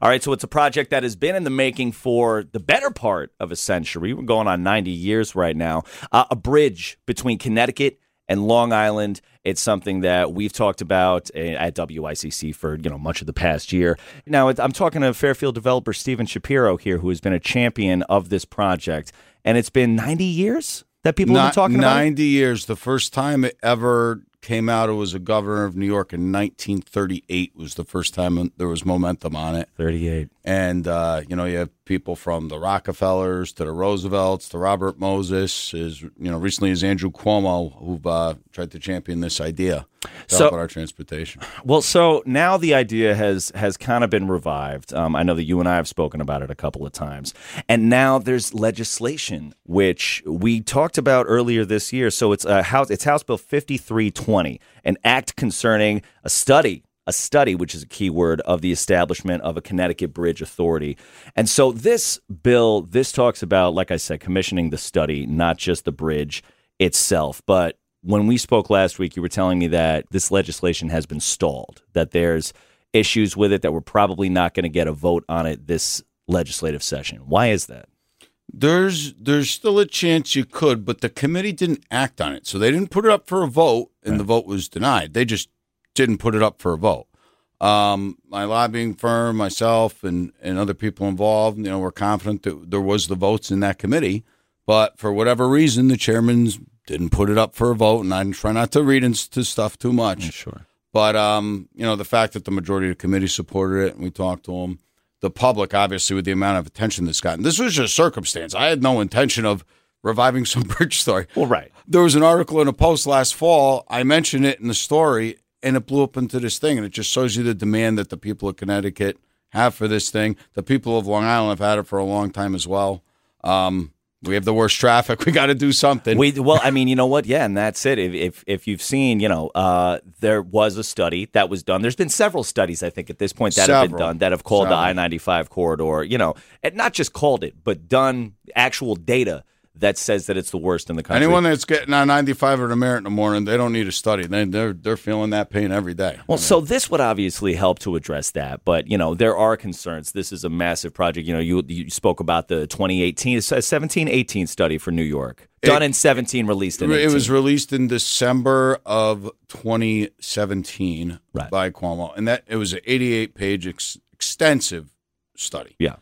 All right, so it's a project that has been in the making for the better part of a century. We're going on 90 years right now. A bridge between Connecticut and Long Island. It's something that we've talked about at WICC for much of the past year. Now, I'm talking to Fairfield developer Stephen Shapiro here, who has been a champion of this project. And it's been 90 years that people have been talking about it? 90 years. The first time it ever came out, it was a governor of New York in 1938 was the first time there was momentum on it. 38. And, you have people from the Rockefellers to the Roosevelts to Robert Moses, recently as Andrew Cuomo, who've tried to champion this idea to help with our transportation. Well, so now the idea has kind of been revived. I know that you and I have spoken about it a couple of times. And now there's legislation, which we talked about earlier this year. So it's House Bill 5320, an act concerning a study, which is a key word, of the establishment of a Connecticut Bridge Authority. And so this bill, talks about, like I said, commissioning the study, not just the bridge itself. But when we spoke last week, you were telling me that this legislation has been stalled, that there's issues with it, that we're probably not going to get a vote on it this legislative session. Why is that? There's still a chance you could, but the committee didn't act on it. So they didn't put it up for a vote, and the vote was denied. They just didn't put it up for a vote. My lobbying firm, myself, and other people involved, we're confident that there was the votes in that committee. But for whatever reason, the chairman didn't put it up for a vote, and I try not to read into stuff too much. Yeah, sure. But, the fact that the majority of the committee supported it, and we talked to them, the public, obviously, with the amount of attention this got. And this was just circumstance. I had no intention of reviving some bridge story. Well, right. There was an article in a Post last fall. I mentioned it in the story, and it blew up into this thing. And it just shows you the demand that the people of Connecticut have for this thing. The people of Long Island have had it for a long time as well. We have the worst traffic. We got to do something. You know what? Yeah, and that's it. If you've seen, there was a study that was done. There's been several studies, I think, at this point that have been done that have called the I-95 corridor, and not just called it, but done actual data that says that it's the worst in the country. Anyone that's getting on 95 or the Merit in the morning, they don't need a study. They're feeling that pain every day. So this would obviously help to address that, but there are concerns. This is a massive project. You spoke about the 17-18 study for New York, done in 17, released in 18. It was released in December of 2017 by Cuomo, and it was an 88-page extensive study. Yeah.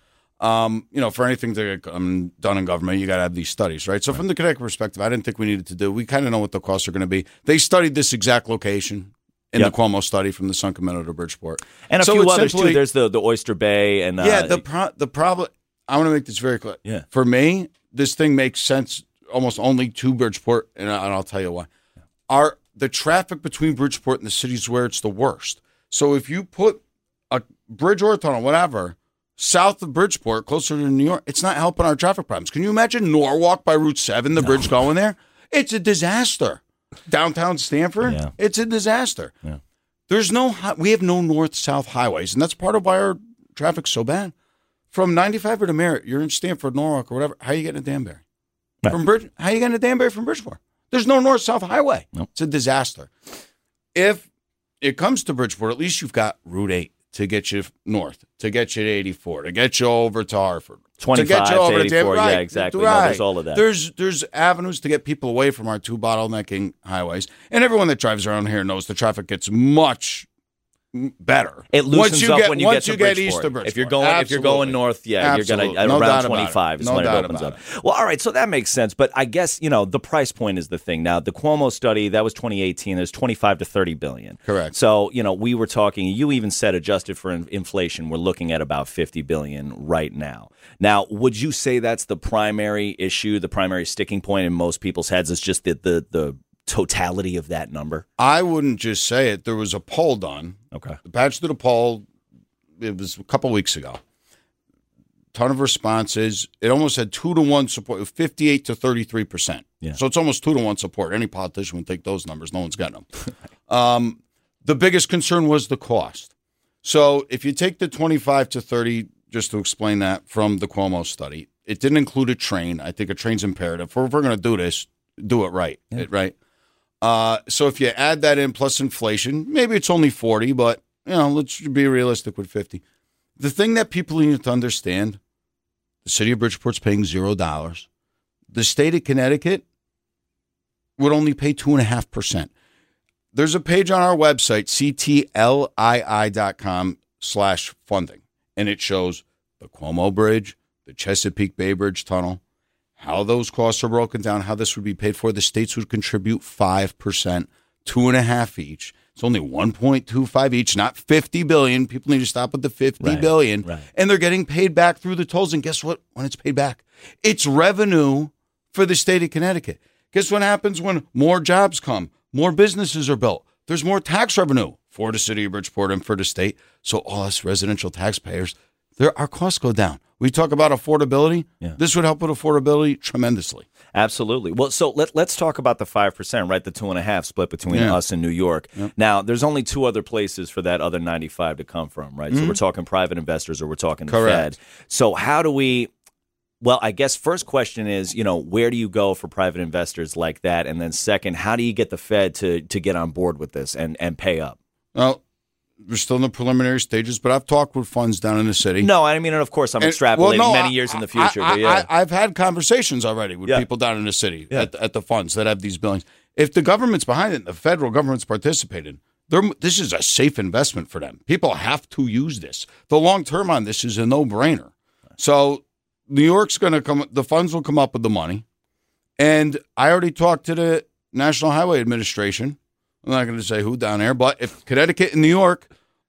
For anything to get done in government, you got to have these studies, right? So from the Connecticut perspective, I didn't think we needed to do. We kind of know what the costs are going to be. They studied this exact location in the Cuomo study from the Sunken Meadow to Bridgeport. And a few others, too. There's the Oyster Bay. And the problem, I want to make this very clear. Yeah. For me, this thing makes sense almost only to Bridgeport, and I'll tell you why. The traffic between Bridgeport and the cities where it's the worst. So if you put a bridge or a tunnel, whatever, south of Bridgeport, closer to New York, it's not helping our traffic problems. Can you imagine Norwalk by Route 7, the bridge going there? It's a disaster. Downtown Stamford, it's a disaster. Yeah. We have no north-south highways, and that's part of why our traffic's so bad. From 95 to Merritt, you're in Stamford, Norwalk, or whatever. How are you getting to Danbury? Right. How are you getting to Danbury from Bridgeport? There's no north-south highway. Nope. It's a disaster. If it comes to Bridgeport, at least you've got Route 8. To get you north, to get you to 84, to get you over to Hartford, 25 to get you over to 84, right, yeah, exactly. Right. No, there's all of that. There's avenues to get people away from our two bottlenecking highways, and everyone that drives around here knows the traffic gets much better. It loosens up when you get to Bridgeport. East of Bridgeport. If you're going north, you're going to around 25 is when it opens up. Well, all right, so that makes sense. But I guess the price point is the thing. Now, the Cuomo study that was 2018. There's 25 to 30 billion. Correct. So we were talking. You even said adjusted for inflation, we're looking at about 50 billion right now. Now, would you say that's the primary issue, the primary sticking point in most people's heads? Is just the totality of that number? I wouldn't just say it. There was a poll done. Okay. The Patch did a poll. It was a couple weeks ago. Ton of responses. It almost had 2-to-1 support, 58 to 33%. Yeah. So it's almost 2-to-1 support. Any politician would take those numbers. No one's getting them. The biggest concern was the cost. So if you take the 25 to 30, just to explain that from the Cuomo study, it didn't include a train. I think a train's imperative. If we're going to do this, do it right. Yeah. Right. So if you add that in plus inflation, maybe it's only 40, but let's be realistic with 50. The thing that people need to understand, the city of Bridgeport's paying $0. The state of Connecticut would only pay 2.5%. There's a page on our website, ctlii.com/funding, and it shows the Cuomo Bridge, the Chesapeake Bay Bridge Tunnel, how those costs are broken down, how this would be paid for. The states would contribute 5%, 2.5% each. It's only 1.25 each, not $50 billion. People need to stop with the $50 billion. Right. And they're getting paid back through the tolls. And guess what? When it's paid back, it's revenue for the state of Connecticut. Guess what happens when more jobs come, more businesses are built? There's more tax revenue for the city of Bridgeport and for the state. So all us residential taxpayers, our costs go down. We talk about affordability. Yeah. This would help with affordability tremendously. Absolutely. Well, so let's talk about the 5%, right? The 2.5 split between us and New York. Yep. Now, there's only two other places for that other 95 to come from, right? So we're talking private investors or we're talking the Correct. Fed. So how do we? Well, I guess first question is, where do you go for private investors like that? And then second, how do you get the Fed to get on board with this and pay up? Well, we're still in the preliminary stages, but I've talked with funds down in the city. No, I mean, and of course, I'm extrapolating many years in the future. But yeah. I've had conversations already with people down in the city at the funds that have these billings. If the government's behind it and the federal government's participated, this is a safe investment for them. People have to use this. The long term on this is a no-brainer. So New York's going to come, the funds will come up with the money. And I already talked to the National Highway Administration. I'm not going to say who down there, but if Connecticut and New York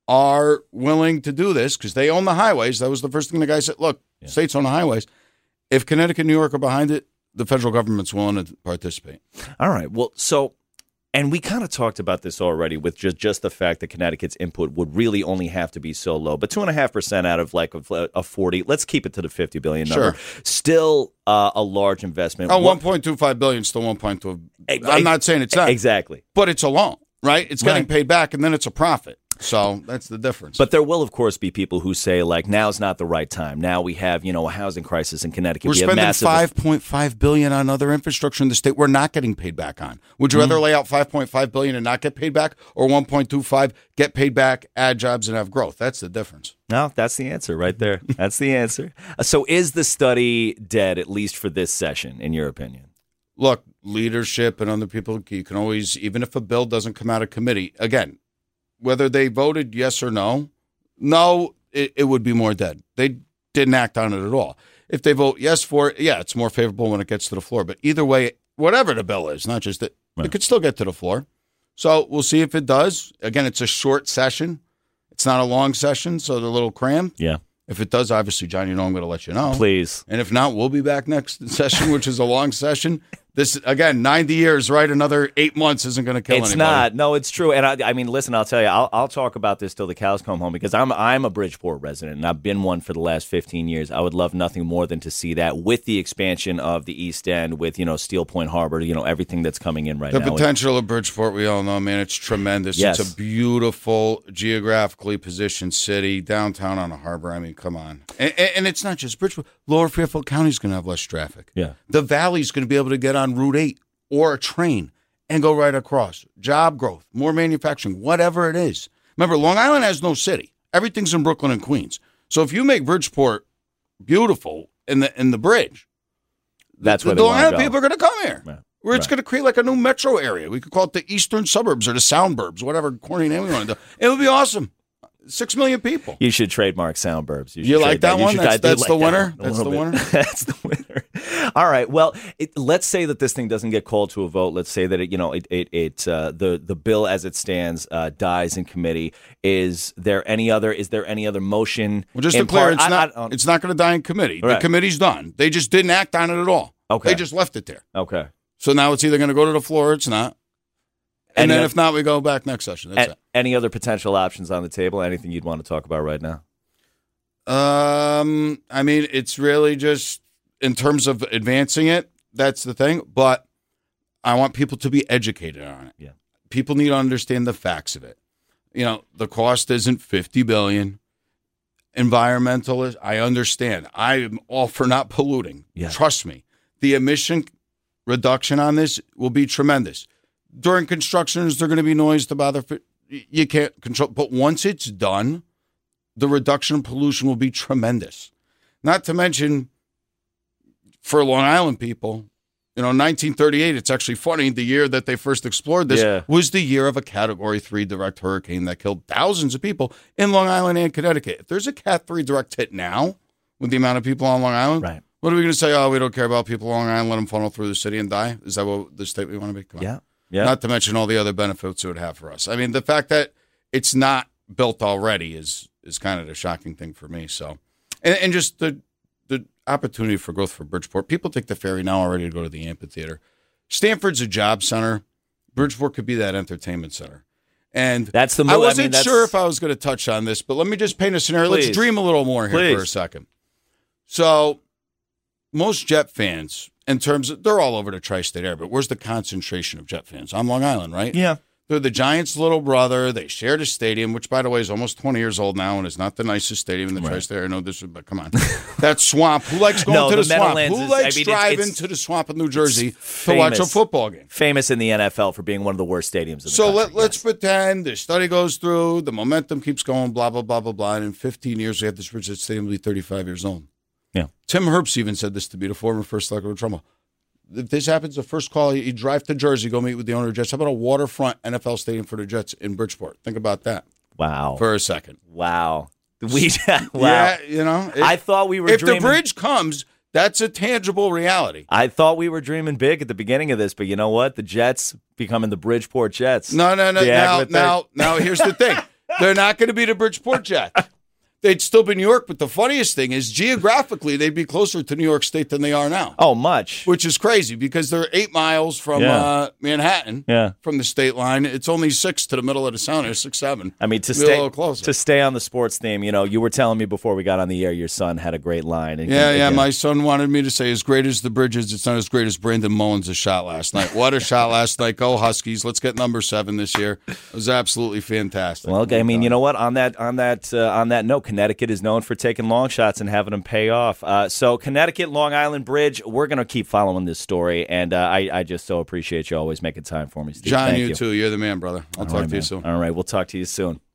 are willing to do this, because they own the highways, that was the first thing the guy said, look, states own the highways. If Connecticut and New York are behind it, the federal government's willing to participate. All right. Well, so, and we kind of talked about this already with just the fact that Connecticut's input would really only have to be so low. But 2.5% out of like a 40, let's keep it to the $50 billion number. Sure. Still a large investment. Oh, $1.25 billion, still 1.2. I'm not saying it's not. Exactly. But it's a loan, right? It's getting paid back, and then it's a profit. So that's the difference. But there will, of course, be people who say, like, now's not the right time. Now we have, a housing crisis in Connecticut. We're spending $5.5 billion on other infrastructure in the state we're not getting paid back on. Would you rather lay out $5.5 billion and not get paid back, or 1.25 get paid back, add jobs, and have growth? That's the difference. No, that's the answer right there. That's the answer. So is the study dead, at least for this session, in your opinion? Look, leadership and other people, you can always, even if a bill doesn't come out of committee, again, whether they voted yes or no, it would be more dead. They didn't act on it at all. If they vote yes for it, it's more favorable when it gets to the floor. But either way, whatever the bill is, not just that, it could still get to the floor. So we'll see if it does. Again, it's a short session. It's not a long session, so they're a little crammed. Yeah. If it does, obviously, John, I'm going to let you know. Please. And if not, we'll be back next session, which is a long session. This, again, 90 years, right? Another 8 months isn't going to kill anybody. It's not. No, it's true. And I mean, listen, I'll tell you, I'll talk about this till the cows come home, because I'm a Bridgeport resident, and I've been one for the last 15 years. I would love nothing more than to see that with the expansion of the East End, with, Steel Point Harbor, everything that's coming in right now. The potential of Bridgeport, we all know, man, it's tremendous. Yes. It's a beautiful, geographically positioned city, downtown on a harbor. I mean, come on. And it's not just Bridgeport. Lower Fairfield County is going to have less traffic. Yeah. The Valley's going to be able to get on Route 8 or a train and go right across. Job growth, more manufacturing, whatever it is. Remember, Long Island has no city. Everything's in Brooklyn and Queens. So if you make Bridgeport beautiful in the bridge, that's where the they Long want to Island go. people are going to come here. Right. Where it's going to create like a new metro area. We could call it the Eastern Suburbs or the Soundburbs, whatever corny name we want to do. It would be awesome. 6 million people. You should trademark Soundburbs. You like that one? That's the winner? That's the winner? That's the winner. All right. Well, let's say that this thing doesn't get called to a vote. Let's say that the bill as it stands dies in committee. Is there any other motion? Well, just to clear, it's not going to die in committee. Right. The committee's done. They just didn't act on it at all. Okay. They just left it there. Okay. So now it's either going to go to the floor or it's not. And then if not, we go back next session. That's it. Any other potential options on the table? Anything you'd want to talk about right now? I mean, it's really just in terms of advancing it, that's the thing. But I want people to be educated on it. Yeah. People need to understand the facts of it. The cost isn't $50 billion. Environmentalist, I understand. I am all for not polluting. Yeah. Trust me. The emission reduction on this will be tremendous. During construction, is there going to be noise to bother? You can't control. But once it's done, the reduction in pollution will be tremendous. Not to mention, for Long Island people, 1938, it's actually funny, the year that they first explored this was the year of a Category 3 direct hurricane that killed thousands of people in Long Island and Connecticut. If there's a Cat 3 direct hit now with the amount of people on Long Island, right. What are we going to say? Oh, we don't care about people on Long Island, let them funnel through the city and die? Is that what the state we want to be? Come on. Yeah. Not to mention all the other benefits it would have for us. I mean, the fact that it's not built already is kind of the shocking thing for me. So, and just the opportunity for growth for Bridgeport. People take the ferry now already to go to the amphitheater. Stanford's a job center. Bridgeport could be that entertainment center. And that's the. I wasn't sure if I was going to touch on this, but let me just paint a scenario. Please. Let's dream a little more here for a second. So, most Jet fans, in terms of, they're all over the tri-state area, but where's the concentration of Jet fans? On Long Island, right? Yeah. They're the Giants' little brother. They share the stadium, which, by the way, is almost 20 years old now and is not the nicest stadium in the tri-state area. No, but come on. That swamp. Who likes going to the swamp? Who likes driving to the swamp in New Jersey to watch a football game? Famous in the NFL for being one of the worst stadiums in the country. So let's pretend the study goes through, the momentum keeps going, blah, blah, blah, blah, blah, and in 15 years, we have this Bridgeport Stadium will be 35 years old. Yeah. Tim Herbst even said this to me, the former first selectman of Trumbull. If this happens, the first call, you drive to Jersey, go meet with the owner of the Jets. How about a waterfront NFL stadium for the Jets in Bridgeport? Think about that. Wow. For a second. Wow. Wow. Yeah, I thought we were dreaming. If the bridge comes, that's a tangible reality. I thought we were dreaming big at the beginning of this, but you know what? The Jets becoming the Bridgeport Jets. No. Now, here's the thing. They're not going to be the Bridgeport Jets. They'd still be New York, but the funniest thing is geographically they'd be closer to New York State than they are now. Oh, much. Which is crazy because they're 8 miles from Manhattan, from the state line. It's only 6 to the middle of the sound. It's 6, 7. I mean, to stay on the sports theme, you were telling me before we got on the air your son had a great line. And my son wanted me to say, as great as the Bridges, it's not as great as Brandon Mullins' shot last night. What a shot last night. Go Huskies. Let's get number 7 this year. It was absolutely fantastic. Well, I mean, you know what? On that note, Connecticut is known for taking long shots and having them pay off. So Connecticut, Long Island Bridge, we're going to keep following this story, and I just so appreciate you always making time for me, Steve. John, Thank you too. You're the man, brother. I'll talk to you soon. All right, we'll talk to you soon.